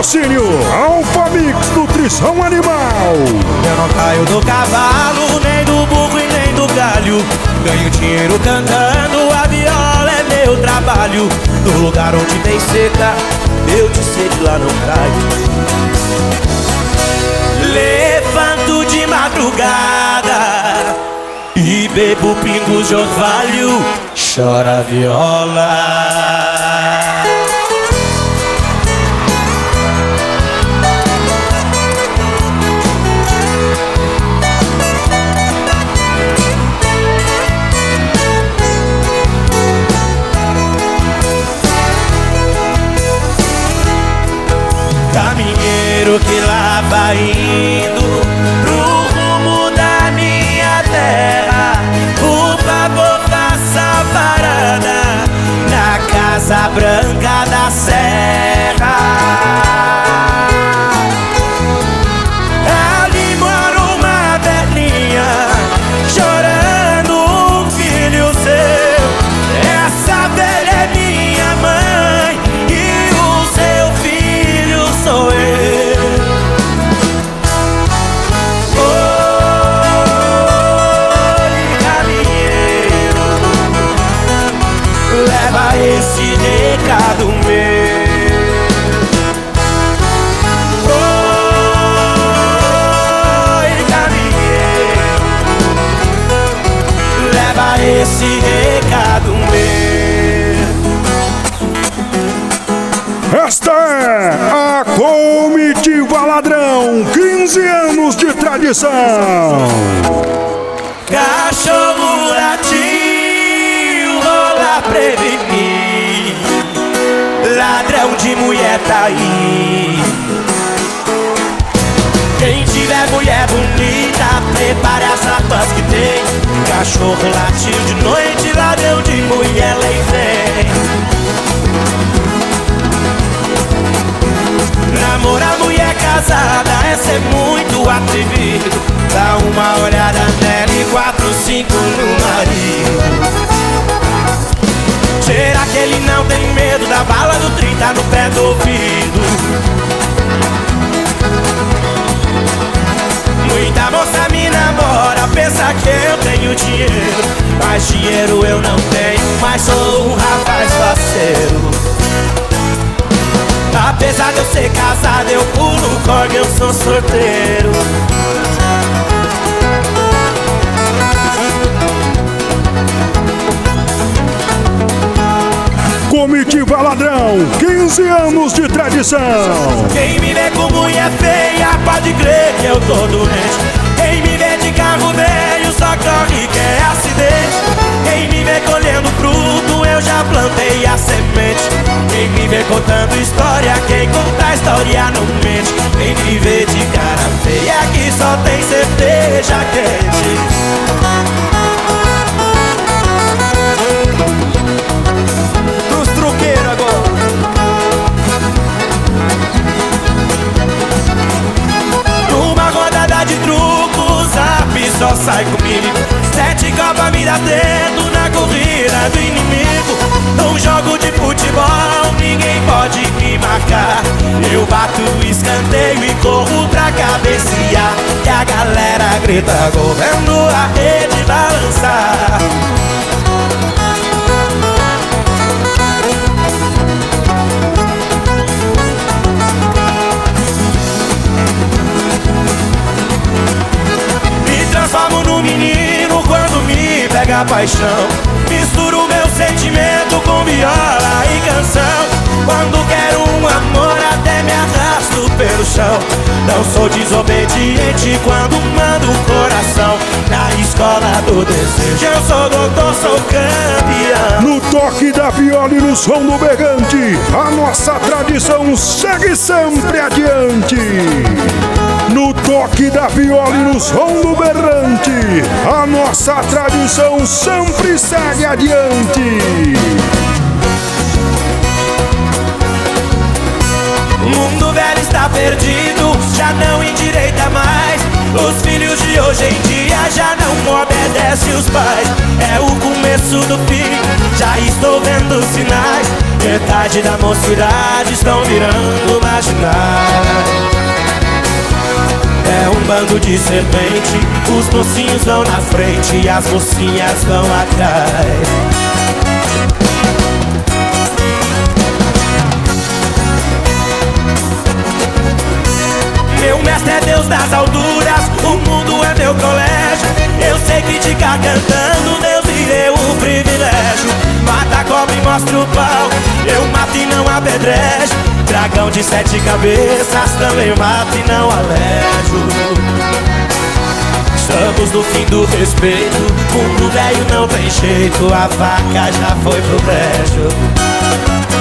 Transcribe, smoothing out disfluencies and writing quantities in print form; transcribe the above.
Patrocínio Alfa Mix Nutrição Animal. Eu não caio do cavalo, nem do burro e nem do galho. Ganho dinheiro cantando, a viola é meu trabalho. No lugar onde tem seca, eu de sede lá não caio. Levanto de madrugada e bebo pingos de orvalho. Chora a viola. Caminheiro que lá vai indo pro rumo da minha terra, por favor faça parada na Casa Branca da Serra. Ali mora uma velhinha chorando um filho seu. Essa velha é minha mãe e o seu filho sou eu. Oi, caminheiro, leva esse recado meu. Oi, caminheiro, leva esse recado meu. Esta é a Comitiva Ladrão, 15 anos de tradição. Cachorro latiu, rola prevenir, ladrão de mulher tá aí. Quem tiver mulher bonita, prepare as armas que tem. Cachorro latiu de noite, ladrão de mulher lei vem. Namorar mulher casada é ser muito atrevido. Dá uma olhada nela e 4, 5 no marido. Será que ele não tem medo da bala do 30 no pé do ouvido? Muita moça me namora, pensa que eu tenho dinheiro. Mas dinheiro eu não tenho, mas sou um rapaz faceiro. Apesar de eu ser casado, eu pulo corda, eu sou solteiro. Comitiva Ladrão, 15 anos de tradição. Quem me vê com mulher feia, pode crer que eu tô doente. Quem me vê de carro velho, só corre que é acidente. Quem me vê colhendo fruto, eu já plantei a semente. Quem me vê contando história, quem conta a história não mente. Quem me vê de cara feia, que só tem cerveja quente. Pros truqueiros agora. Numa rodada de truco, Zap só sai comigo. 7 copas me dá dedo na corrida do inimigo. Num jogo de futebol, ninguém pode me marcar. Eu bato o escanteio e corro pra cabecear. E a galera grita gol, vendo a rede balançar. Me transformo num menino quando me pega a paixão. Misturo meu sentimento com viola e canção. Quando quero um amor até me arrasto pelo chão. Não sou desobediente quando mando o coração. Na escola do desejo eu sou doutor, sou campeão. No toque da viola e no som do berrante, a nossa tradição segue sempre adiante. No toque da viola e no som do berrante, a nossa tradição sempre segue adiante. O mundo velho está perdido, já não endireita mais. Os filhos de hoje em dia já não obedecem os pais. É o comer começo do fim, já estou vendo sinais. Metade da mocidade estão virando marginais. É um bando de serpente, os mocinhos vão na frente e as mocinhas vão atrás. Meu mestre é Deus das alturas, o mundo é meu colégio. Eu sei que ficar cantando Deus me deu o privilégio. Mata a cobra e mostra o pau, eu mato e não apedrejo. Dragão de 7 cabeças também mato e não alejo. Estamos no fim do respeito, mundo velho não tem jeito, a vaca já foi pro brejo.